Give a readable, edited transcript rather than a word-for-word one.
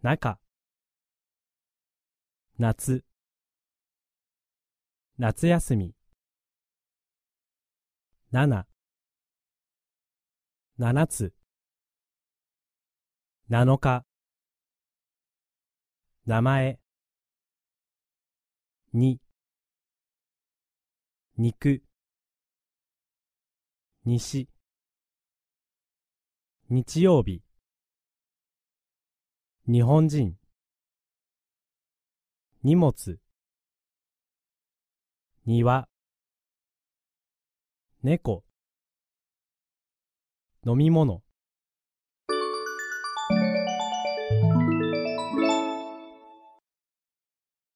中、夏、夏休み、7、7つ、7日、名前、2、肉、西、日曜日、日本人、荷物、庭、猫、飲み物、